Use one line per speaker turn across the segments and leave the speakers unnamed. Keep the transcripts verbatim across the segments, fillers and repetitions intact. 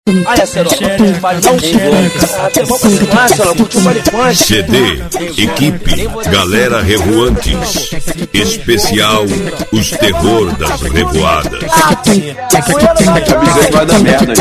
Olha, Cerola, vai dar um xereca. Vamos continuar, Cerola, curtiu o baile funk.
C D, equipe, galera revoantes. Especial, os terror das revoadas.
Vai dar merda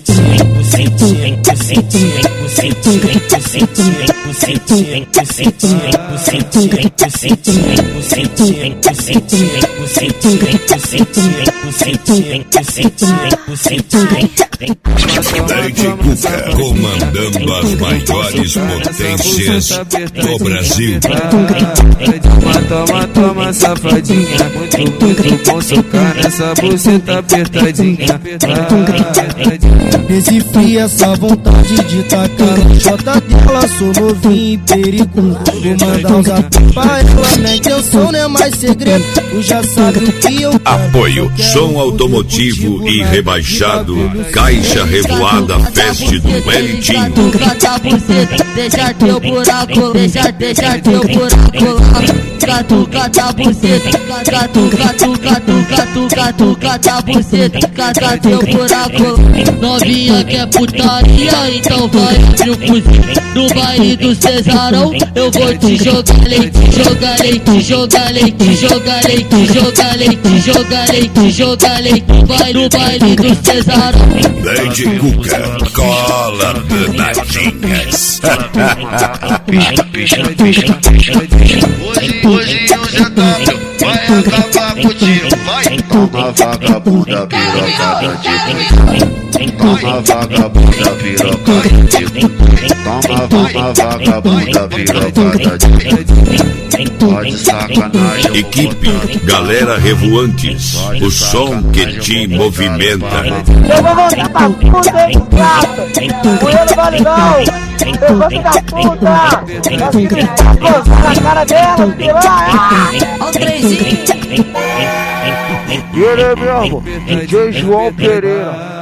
Lady Cuca, comandando as maiores potências do Brasil.
Toma, toma, toma, safadinha. Muito, muito bom socar nessa buceta apertadinha.
Esse frio, essa vontade de tacar no jota dela. Sou novinho e perigo. Vou mandar um zap pra ela, né? Que eu sou, não é mais segredo. Tu já sabe o que eu quero.
Apoio, som automotivo e rebaixado. Caixa Revoada Fest do Elitinho.
Cata buceta, deixa teu buraco, deixa, deixa teu buraco lá. Catu, cata buceta, catu, catu, catu, catu, catu, cata buceta, cata teu buraco. Novinha que é putaria, então vai abrir o cozinho. No baile do Cesarão, eu vou te jogar leite, jogar leite, jogar leite, jogar leite, jogar leite, jogar leite, jogar leite. Vai no baile do Cesarão.
Lady Cuca, cola danadinhas.
Hoje, hoje o Zé W vai acabar contigo, vai.
Toma vagabunda pirocada de Toma vagabunda pirocada de Toma, toma vagabunda pirocada de Pode sacanagem.
Equipe, galera revoantes. O som que te movimenta.
Eu vou voltar pra puta, hein, gata. Mulher não vale não. Eu vou ficar puta. Vai gozar na cara dela, piranha.
Ó o trenzinho.
E ele é mesmo, D J João Pereira.